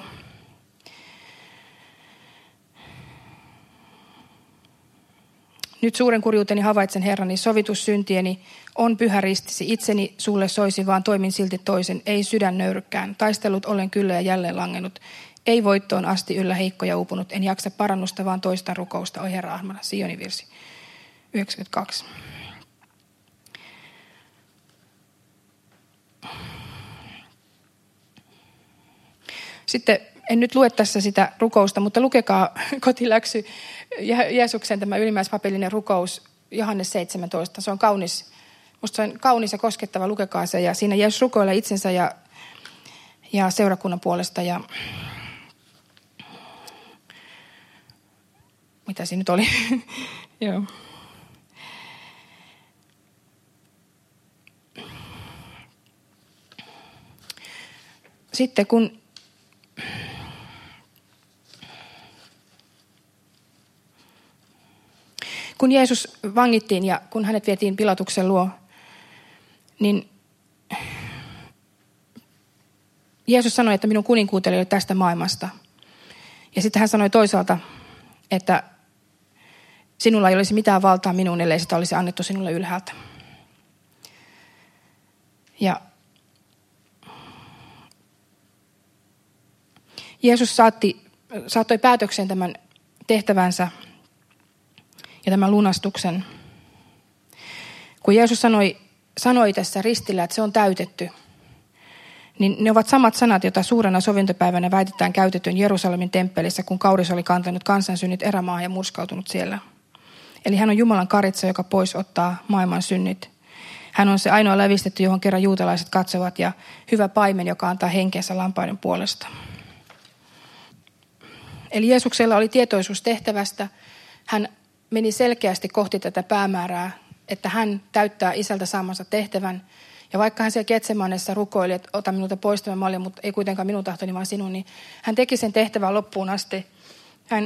Nyt suuren kurjuuteni havaitsen Herrani, sovitus syntieni on pyhä ristisi. Itseni sulle soisin, vaan toimin silti toisen. Ei sydän nöyrykään. Taistellut olen kyllä ja jälleen langennut. Ei voittoon asti yllä heikko ja uupunut. En jaksa parannusta, vaan toista rukousta. Oi Herra ahmana, Sionin virsi 92. Sitten en nyt lue tässä sitä rukousta, mutta lukekaa kotiläksy Jeesuksen tämä ylimmäispapillinen rukous Johannes 17. Se on kaunis. Musta se on kaunis ja koskettava, lukekaa se. Ja siinä Jeesus rukoilee itsensä ja seurakunnan puolesta. Ja Mitä siinä nyt oli? Joo. Sitten kun Jeesus vangittiin ja kun hänet vietiin Pilatuksen luo, niin Jeesus sanoi, että minun kuninkuuteni oli tästä maailmasta. Ja sitten hän sanoi toisaalta, että sinulla ei olisi mitään valtaa minuun, ellei sitä olisi annettu sinulle ylhäältä. Ja Jeesus saattoi päätökseen tämän tehtävänsä ja tämän lunastuksen. Kun Jeesus sanoi tässä ristillä, että se on täytetty, niin ne ovat samat sanat, joita suurena sovintopäivänä väitetään käytetyn Jerusalemin temppelissä, kun Kauris oli kantanut kansan synnit erämaahan ja murskautunut siellä. Eli hän on Jumalan karitsa, joka pois ottaa maailman synnit. Hän on se ainoa lävistetty, johon kerran juutalaiset katsovat, ja hyvä paimen, joka antaa henkeensä lampaiden puolesta. Eli Jeesuksella oli tietoisuus tehtävästä. Hän meni selkeästi kohti tätä päämäärää, että hän täyttää isältä saamansa tehtävän. Ja vaikka hän siellä Getsemanessa rukoili, että ota minulta pois tämä malja, mutta ei kuitenkaan minun tahtoni, vaan sinun, niin hän teki sen tehtävän loppuun asti. Hän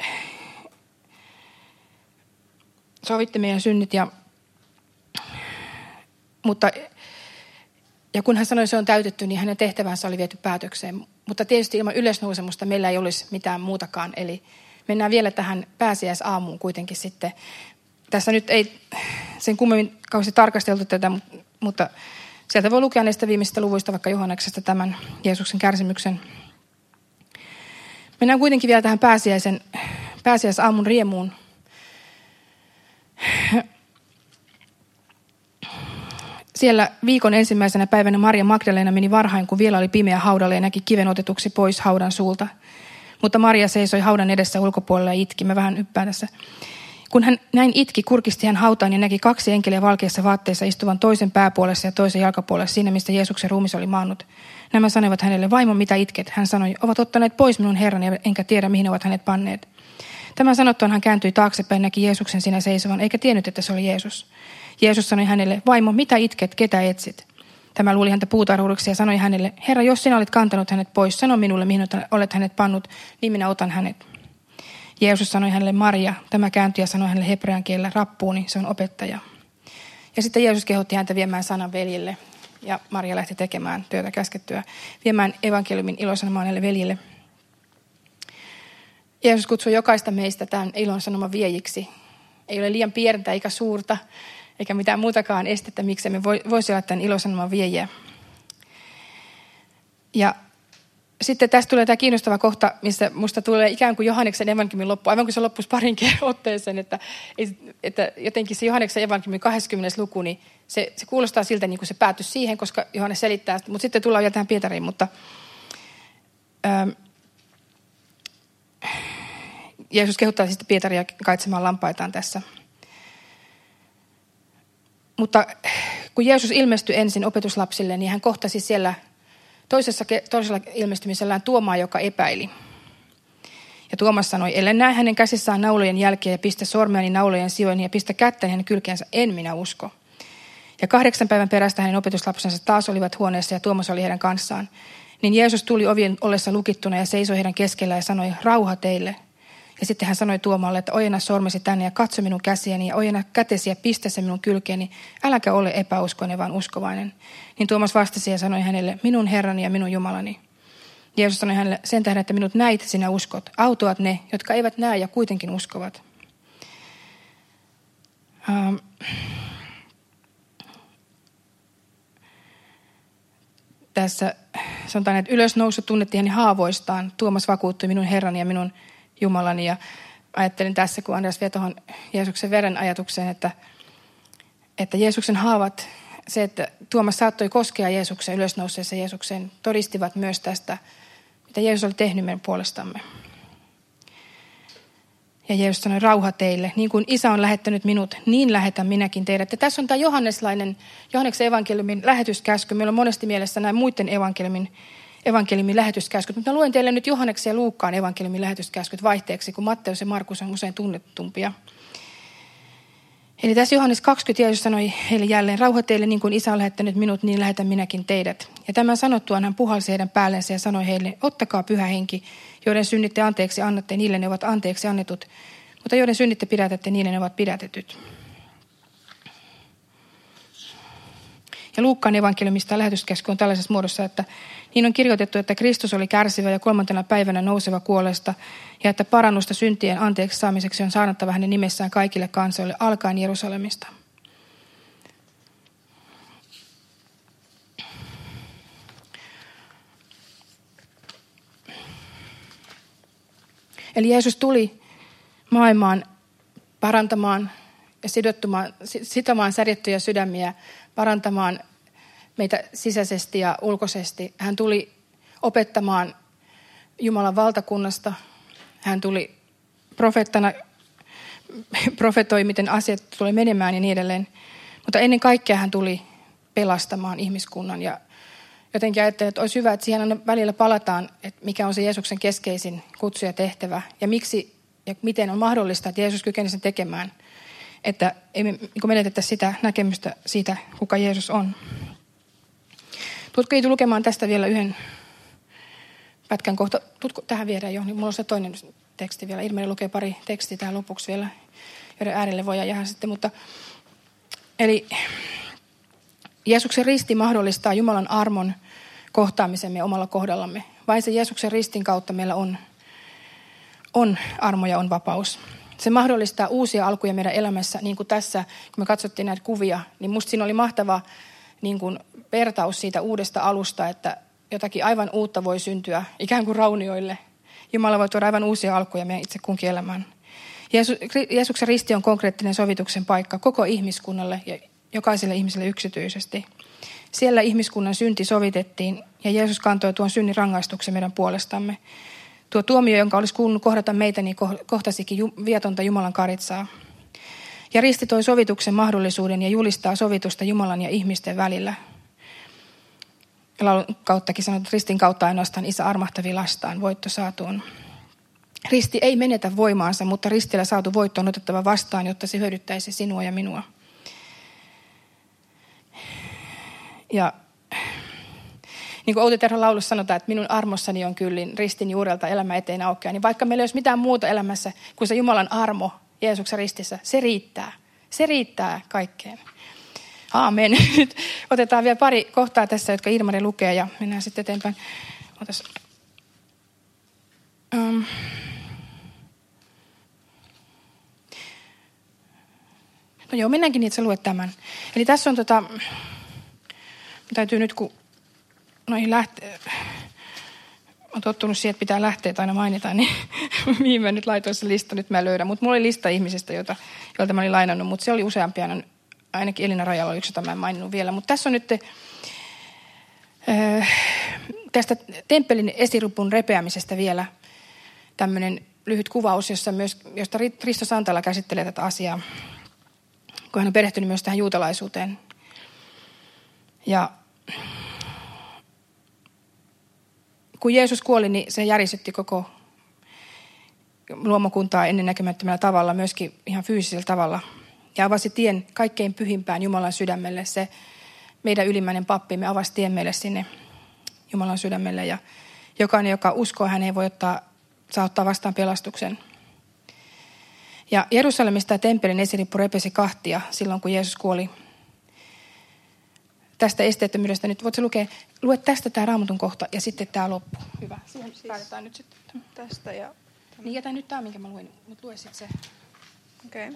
sovitti meidän synnit ja kun hän sanoi, että se on täytetty, niin hänen tehtävänsä oli viety päätökseen. Mutta tietysti ilman ylösnousemusta meillä ei olisi mitään muutakaan. Eli mennään vielä tähän pääsiäisaamuun kuitenkin sitten. Tässä nyt ei sen kummemmin kauheasti tarkasteltu tätä, mutta sieltä voi lukea näistä viimeisistä luvuista, vaikka Johanneksesta, tämän Jeesuksen kärsimyksen. Mennään kuitenkin vielä tähän pääsiäisaamun riemuun. Siellä viikon ensimmäisenä päivänä Maria Magdalena meni varhain, kun vielä oli pimeä haudalle ja näki kiven otetuksi pois haudan suulta. Mutta Maria seisoi haudan edessä ulkopuolella ja itki. Mä vähän hyppään tässä. Kun hän näin itki, kurkisti hän hautaan ja näki 2 enkeliä valkeissa vaatteissa istuvan toisen pääpuolessa ja toisen jalkapuolessa siinä, mistä Jeesuksen ruumis oli maannut. Nämä sanoivat hänelle, vaimo, mitä itket? Hän sanoi, ovat ottaneet pois minun herrani, enkä tiedä, mihin ovat hänet panneet. Tämän sanottuaan hän kääntyi taaksepäin, näki Jeesuksen siinä seisovan, eikä tiennyt, että se oli Jeesus. Jeesus sanoi hänelle, vaimo, mitä itket, ketä etsit? Tämä luuli häntä puutarhuudeksi ja sanoi hänelle, Herra, jos sinä olet kantanut hänet pois, sano minulle, mihin olet hänet pannut, niin minä otan hänet. Jeesus sanoi hänelle, Maria. Tämä kääntyi ja sanoi hänelle hebrean kielellä, rappuuni, se on opettaja. Ja sitten Jeesus kehotti häntä viemään sanan veljille. Ja Maria lähti tekemään työtä käskettyä, viemään evankeliumin ilosanomaa näille veljille. Jeesus kutsui jokaista meistä tämän ilosanoman viejiksi. Ei ole liian pientä eikä suurta, eikä mitään muutakaan estettä, miksi me voisi olla tämän ilosanoman viejiä. Ja sitten tästä tulee tämä kiinnostava kohta, missä musta tulee ikään kuin Johanneksen evankeliumin loppu, aivan kuin se loppuisi parinkin otteeseen, että jotenkin se Johanneksen evankeliumin 20. luku, niin se kuulostaa siltä, niin kuin se päättyisi siihen, koska Johannes selittää, mutta sitten tullaan vielä tähän Pietariin, mutta Jeesus kehottaa sitten Pietaria kaitsemaan lampaitaan tässä. Mutta kun Jeesus ilmestyi ensin opetuslapsille, niin hän kohtasi siellä toisella ilmestymisellään Tuomaa, joka epäili. Ja Tuomas sanoi, ellen näe hänen käsissään naulojen jälkeä ja pistä sormeani naulojen sijoihin ja pistä kättäni hänen kylkeensä, en minä usko. Ja 8 päivän perästä hänen opetuslapsensa taas olivat huoneessa ja Tuomas oli heidän kanssaan. Niin Jeesus tuli ovien ollessa lukittuna ja seisoi heidän keskellä ja sanoi, rauha teille. Ja sitten hän sanoi Tuomalle, että ojenna sormesi tänne ja katso minun käsiäni ja ojenna kätesi ja pistä se minun kylkeeni. Äläkä ole epäuskoinen, vaan uskovainen. Niin Tuomas vastasi ja sanoi hänelle, minun Herrani ja minun Jumalani. Jeesus sanoi hänelle, sen tähden, että minut näit, sinä uskot. Autoat ne, jotka eivät näe ja kuitenkin uskovat. Tässä sanotaan, että ylösnousu tunnettiin hänen haavoistaan. Tuomas vakuuttui minun Herrani ja minun Jumalani. Ja ajattelin tässä, kun Andreas vie tuohon Jeesuksen veren ajatukseen, että Jeesuksen haavat, se, että Tuomas saattoi koskea Jeesuksen ylösnouseessa Jeesukseen, todistivat myös tästä, mitä Jeesus oli tehnyt meidän puolestamme. Ja Jeesus sanoi, rauha teille, niin kuin Isä on lähettänyt minut, niin lähetän minäkin teidät. Ja tässä on tämä Johanneksen evankeliumin lähetyskäsky. Meillä on monesti mielessä nämä muiden evankeliumin lähetyskäskyt. Mutta mä luen teille nyt Johanneksen ja Luukkaan evankeliumin lähetyskäskyt vaihteeksi, kun Matteus ja Markus on usein tunnetumpia. Eli tässä Johannes 20 Jeesus sanoi heille jälleen, rauha teille niin kuin Isä on lähettänyt minut, niin lähetän minäkin teidät. Ja tämän sanottuaan hän puhalsi heidän päällensä ja sanoi heille, ottakaa pyhä henki, joiden synnitte anteeksi annatte, niille ne ovat anteeksi annetut, mutta joiden synnitte pidätätte, niille ne ovat pidätetyt. Ja Luukkaan evankeliumista lähetyskäsky on tällaisessa muodossa, että niin on kirjoitettu, että Kristus oli kärsivä ja 3. päivänä nouseva kuolesta, ja että parannusta syntien anteeksi saamiseksi on saarnattava hänen nimessään kaikille kansoille, alkaen Jerusalemista. Eli Jeesus tuli maailmaan parantamaan ja sitomaan särjettyjä sydämiä, parantamaan meitä sisäisesti ja ulkoisesti. Hän tuli opettamaan Jumalan valtakunnasta. Hän tuli profeettana, profetoi, miten asiat tulee menemään ja niin edelleen. Mutta ennen kaikkea hän tuli pelastamaan ihmiskunnan. Ja jotenkin ajattelin, että olisi hyvä, että siihen aina välillä palataan, että mikä on se Jeesuksen keskeisin kutsu ja tehtävä. Ja miksi ja miten on mahdollista, että Jeesus kykeni sen tekemään. Että ei menetettäisi sitä näkemystä siitä, kuka Jeesus on. Tuutko Iitu lukemaan tästä vielä yhden pätkän kohta? Tuutko tähän viedään jo? Niin mulla on se toinen teksti vielä. Irmeli lukee pari tekstiä tähän lopuksi vielä, joiden äärelle voi jäädä sitten. Eli Jeesuksen risti mahdollistaa Jumalan armon kohtaamisemme omalla kohdallamme. Vain se Jeesuksen ristin kautta meillä on armo ja on vapaus. Se mahdollistaa uusia alkuja meidän elämässä, niin kuin tässä, kun me katsottiin näitä kuvia, niin musta siinä oli mahtava niin kuin vertaus siitä uudesta alusta, että jotakin aivan uutta voi syntyä ikään kuin raunioille. Jumala voi tuoda aivan uusia alkuja meidän itse kunkin elämään. Jeesuksen risti on konkreettinen sovituksen paikka koko ihmiskunnalle ja jokaiselle ihmiselle yksityisesti. Siellä ihmiskunnan synti sovitettiin ja Jeesus kantoi tuon synnin rangaistuksen meidän puolestamme. Tuo tuomio, jonka olisi kuulunut kohdata meitä, niin kohtasikin vietonta Jumalan karitsaa. Ja risti toi sovituksen mahdollisuuden ja julistaa sovitusta Jumalan ja ihmisten välillä. Laulun kauttakin sanoo, että ristin kautta ainoastaan Isä armahtavi lastaan voitto saatuun. Risti ei menetä voimaansa, mutta ristillä saatu voitto on otettava vastaan, jotta se hyödyttäisi sinua ja minua. Ja niin kuin Outi Terhon laulussa sanotaan, että minun armossani on kyllin, ristin juurelta elämä eteen aukeaa. Niin vaikka meillä ei olisi mitään muuta elämässä kuin se Jumalan armo Jeesuksen ristissä, se riittää. Se riittää kaikkeen. Aamen. Nyt otetaan vielä pari kohtaa tässä, jotka Irmari lukee ja mennään sitten eteenpäin. No joo, mennäänkin niin, että sä luet tämän. Eli tässä on täytyy nyt kun noihin olen tottunut siihen, että pitää lähteet aina mainita, niin mihin mä nyt laitoin se lista, nyt mä löydän. Mutta mulla oli lista ihmisistä, joilta mä olin lainannut, mutta se oli useampia, ainakin Elina Rajalla oli yksi, jota mä en maininnut vielä. Mutta tässä on nyt tästä temppelin esiripun repeämisestä vielä tämmöinen lyhyt kuvaus, josta Risto Santala käsittelee tätä asiaa, kun hän on perehtynyt myös tähän juutalaisuuteen. Ja kun Jeesus kuoli, niin se järisytti koko luomakuntaa ennennäkemättömällä tavalla, myöskin ihan fyysisellä tavalla. Ja avasi tien kaikkein pyhimpään Jumalan sydämelle. Se meidän ylimmäinen pappimme avasi tien meille sinne Jumalan sydämelle. Ja jokainen, joka uskoo, hän ei voi saa ottaa vastaan pelastuksen. Ja Jerusalemista ja temppelin esirippu repesi kahtia silloin, kun Jeesus kuoli. Tästä esteettömyydestä nyt, voitko lue tästä tämä Raamatun kohta ja sitten tämä loppu. Hyvä, siihen päätetään nyt sitten. Tästä ja... Niin jätä nyt tämä, minkä mä luin, mutta lue sitten se. Okei.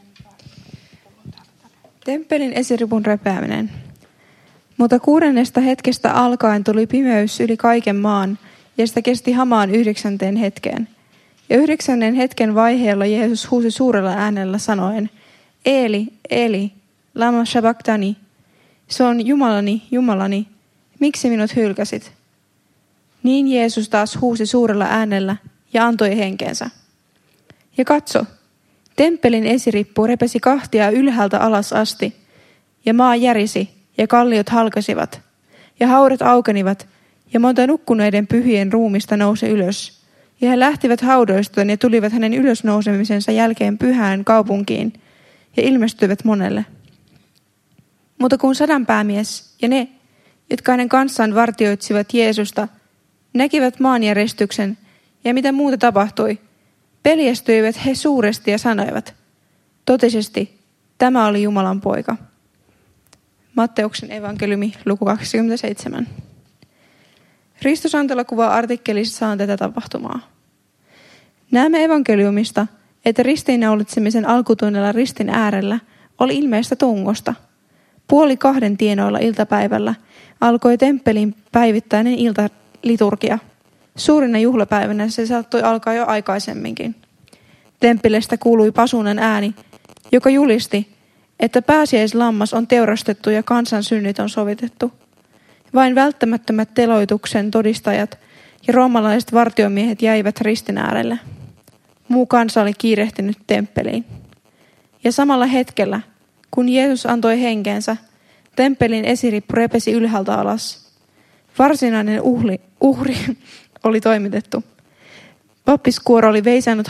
Temppelin esiripun repääminen. Mutta 6. hetkestä alkaen tuli pimeys yli kaiken maan, ja sitä kesti hamaan 9. hetkeen. Ja 9. hetken vaiheella Jeesus huusi suurella äänellä sanoen, Eeli, Eeli, lama sabachthani. Se on Jumalani, Jumalani, miksi minut hylkäsit? Niin Jeesus taas huusi suurella äänellä ja antoi henkensä. Ja katso, temppelin esirippu repesi kahtia ylhäältä alas asti, ja maa järisi, ja kalliot halkasivat, ja haudat aukenivat, ja monta nukkuneiden pyhien ruumista nousi ylös. Ja he lähtivät haudoistaan ja tulivat hänen ylösnousemisensa jälkeen pyhään kaupunkiin ja ilmestyivät monelle. Mutta kun 100 päämies ja ne, jotka hänen kanssaan vartioitsivat Jeesusta, näkivät maanjäristyksen ja mitä muuta tapahtui, peljestyivät he suuresti ja sanoivat, totisesti, tämä oli Jumalan poika. Matteuksen evankeliumi, luku 27. Risto Santola kuvaa artikkelissaan tätä tapahtumaa. Näemme evankeliumista, että ristiinnaulitsemisen alkutunnilla ristin äärellä oli ilmeistä tungosta. 1:30 tienoilla iltapäivällä alkoi temppelin päivittäinen iltaliturgia. Suurina juhlapäivänä se saattoi alkaa jo aikaisemminkin. Temppelestä kuului pasuunan ääni, joka julisti, että pääsiäislammas on teurastettu ja kansan synnit on sovitettu. Vain välttämättömät teloituksen todistajat ja roomalaiset vartiomiehet jäivät ristin äärelle. Muu kansa oli kiirehtinyt temppeliin. Ja samalla hetkellä, kun Jeesus antoi henkensä, temppelin esirippu repesi ylhäältä alas. Varsinainen uhri oli toimitettu. Pappiskuoro oli veisannut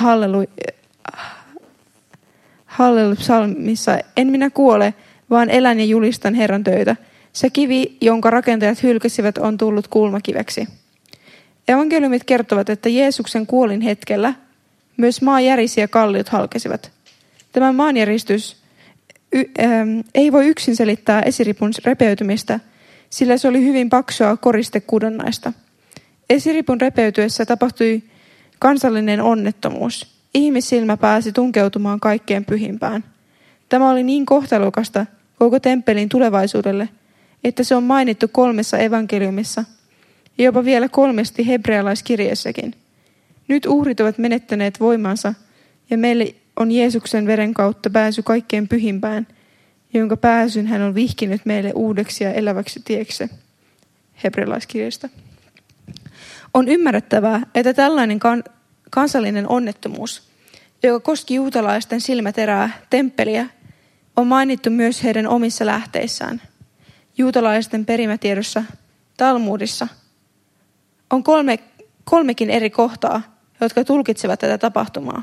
hallelu-psalmissa, en minä kuole, vaan elän ja julistan Herran töitä. Se kivi, jonka rakentajat hylkäsivät, on tullut kulmakiveksi. Evankeliumit kertovat, että Jeesuksen kuolin hetkellä myös maa järisi ja kalliot halkesivat. Tämä maanjäristys ei voi yksin selittää esiripun repeytymistä, sillä se oli hyvin paksua koristekudonnaista. Esiripun repeytyessä tapahtui kansallinen onnettomuus. Ihmissilmä pääsi tunkeutumaan kaikkeen pyhimpään. Tämä oli niin kohtalokasta koko temppelin tulevaisuudelle, että se on mainittu 3 evankeliumissa ja jopa vielä 3 hebrealaiskirjeessäkin. Nyt uhrit ovat menettäneet voimansa ja meille on Jeesuksen veren kautta pääsy kaikkeen pyhimpään, jonka pääsyn hän on vihkinyt meille uudeksi ja eläväksi tieksi. Hebrealaiskirjeestä. On ymmärrettävää, että tällainen kansallinen onnettomuus, joka koski juutalaisten silmäterää, temppeliä, on mainittu myös heidän omissa lähteissään. Juutalaisten perimätiedossa, Talmudissa, on kolmekin eri kohtaa, jotka tulkitsevat tätä tapahtumaa.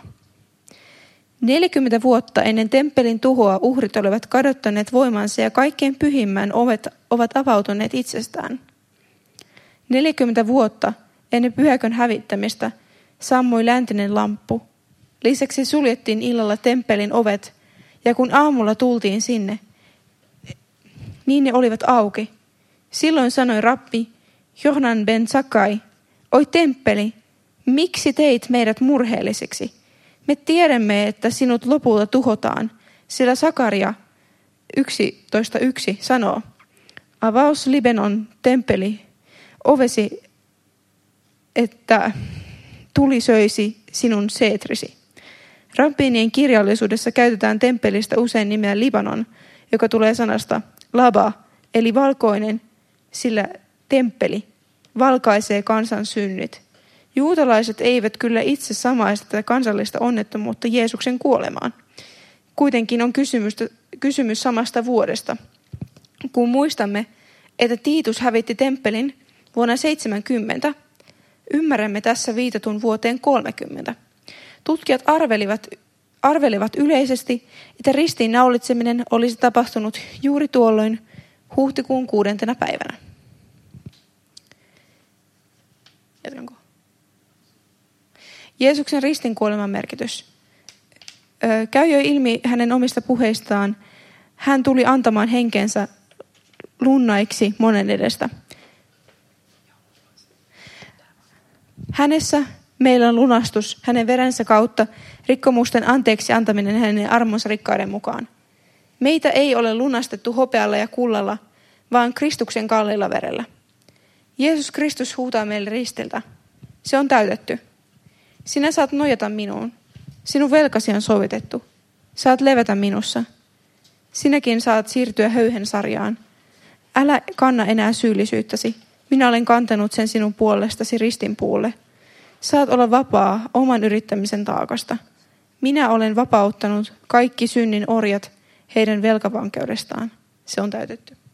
40 vuotta ennen temppelin tuhoa uhrit olivat kadottaneet voimansa ja kaikkein pyhimmän ovet ovat avautuneet itsestään. 40 vuotta ennen pyhäkön hävittämistä sammui läntinen lamppu. Lisäksi suljettiin illalla temppelin ovet ja kun aamulla tultiin sinne, niin ne olivat auki. Silloin sanoi rabbi Johanan ben Zakkai, oi temppeli, miksi teit meidät murheellisiksi? Me tiedämme, että sinut lopulta tuhotaan, sillä Sakaria 11.1 sanoo, avaus Libenon temppeli ovesi, että tuli söisi sinun seetrisi. Rabbiinien kirjallisuudessa käytetään temppelistä usein nimeä Libanon, joka tulee sanasta laba, eli valkoinen, sillä temppeli valkaisee kansan synnit. Juutalaiset eivät kyllä itse samaista tätä kansallista onnettomuutta Jeesuksen kuolemaan. Kuitenkin on kysymys samasta vuodesta. Kun muistamme, että Tiitus hävitti temppelin vuonna 70, ymmärrämme tässä viitatun vuoteen 30. Tutkijat arvelivat yleisesti, että ristiinnaulitseminen olisi tapahtunut juuri tuolloin huhtikuun 6. päivänä. Jatkanko? Jeesuksen ristinkuoleman merkitys. Käy jo ilmi hänen omista puheistaan. Hän tuli antamaan henkensä lunnaiksi monen edestä. Hänessä meillä on lunastus hänen verensä kautta, rikkomusten anteeksi antaminen hänen armonsa rikkaiden mukaan. Meitä ei ole lunastettu hopealla ja kullalla, vaan Kristuksen kalliilla verellä. Jeesus Kristus huutaa meille ristiltä. Se on täytetty. Sinä saat nojata minuun. Sinun velkasi on sovitettu. Saat levätä minussa. Sinäkin saat siirtyä höyhensarjaan. Älä kanna enää syyllisyyttäsi. Minä olen kantanut sen sinun puolestasi ristinpuulle. Saat olla vapaa oman yrittämisen taakasta. Minä olen vapauttanut kaikki synnin orjat heidän velkavankeudestaan. Se on täytetty.